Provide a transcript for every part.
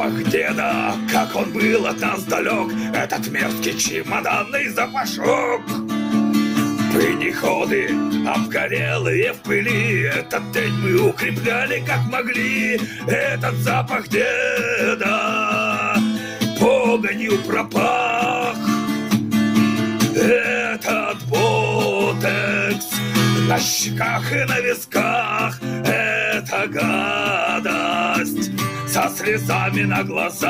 Запах деда, как он был от нас далек, этот мерзкий чемоданный запашок. Пыльниходы, обгорелые в пыли, этот день мы укрепляли как могли. Этот запах деда погонью пропах. Этот ботекс на щеках и на висках, это гадость со слезами на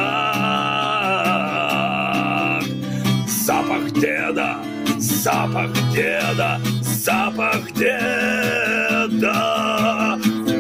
глазах. Запах деда, запах деда, запах деда.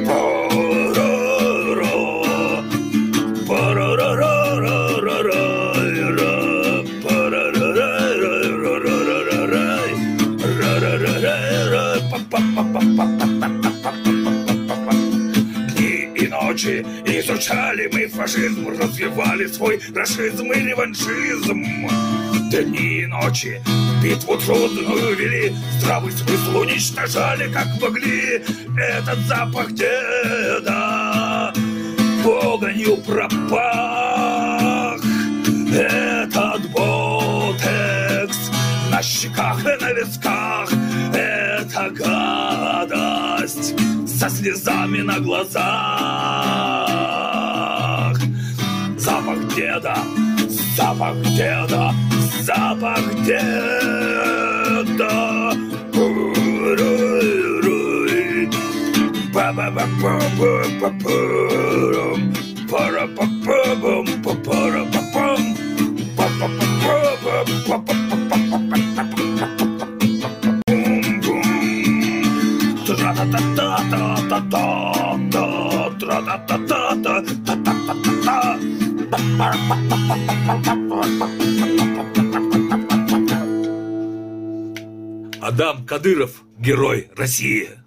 Дни и ночи изучали мы фашизм, развивали свой рашизм и реваншизм. Дни и ночи битву трудную вели, здравый смысл уничтожали как могли. Этот запах деда погонью пропах. Этот ботекс на щеках и на висках, это гадость со слезами на глазах. Запах деда, запах деда, запах деда. Адам Кадыров, герой России.